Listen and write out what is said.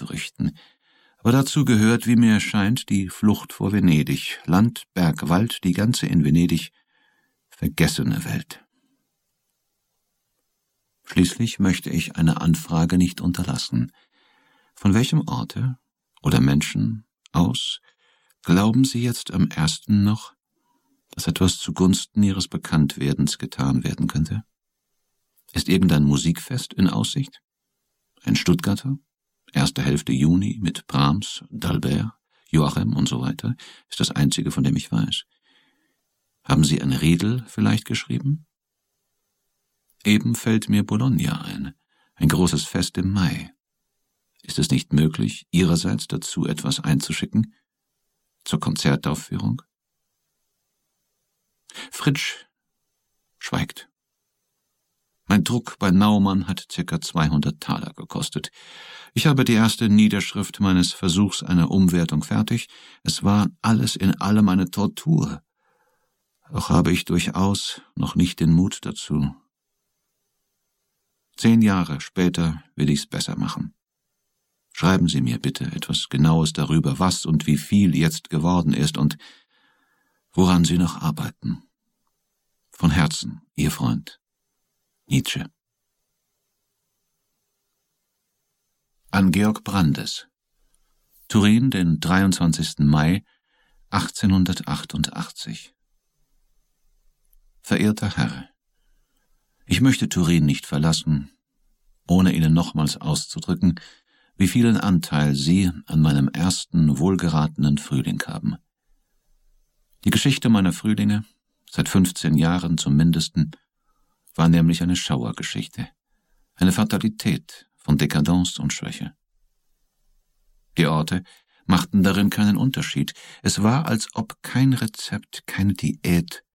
einzurichten. Aber dazu gehört, wie mir scheint, die Flucht vor Venedig. Land, Berg, Wald, die ganze in Venedig vergessene Welt. Schließlich möchte ich eine Anfrage nicht unterlassen. Von welchem Orte oder Menschen aus glauben Sie jetzt am ersten noch, dass etwas zugunsten Ihres Bekanntwerdens getan werden könnte? Ist irgendein Musikfest in Aussicht? Ein Stuttgarter? Erste Hälfte Juni mit Brahms, d'Albert, Joachim und so weiter, ist das einzige, von dem ich weiß. Haben Sie ein Riedel vielleicht geschrieben? Eben fällt mir Bologna ein großes Fest im Mai. Ist es nicht möglich, Ihrerseits dazu etwas einzuschicken? Zur Konzertaufführung? Fritsch schweigt. Mein Druck bei Naumann hat ca. 200 Taler gekostet. Ich habe die erste Niederschrift meines Versuchs einer Umwertung fertig. Es war alles in allem eine Tortur. Doch habe ich durchaus noch nicht den Mut dazu. 10 Jahre später will ich's besser machen. Schreiben Sie mir bitte etwas Genaues darüber, was und wie viel jetzt geworden ist und woran Sie noch arbeiten. Von Herzen, Ihr Freund Nietzsche. An Georg Brandes. Turin, den 23. Mai 1888. Verehrter Herr, ich möchte Turin nicht verlassen, ohne Ihnen nochmals auszudrücken, wie vielen Anteil Sie an meinem ersten wohlgeratenen Frühling haben. Die Geschichte meiner Frühlinge, seit 15 Jahren zum Mindesten, war nämlich eine Schauergeschichte, eine Fatalität von Dekadenz und Schwäche. Die Orte machten darin keinen Unterschied. Es war, als ob kein Rezept, keine Diät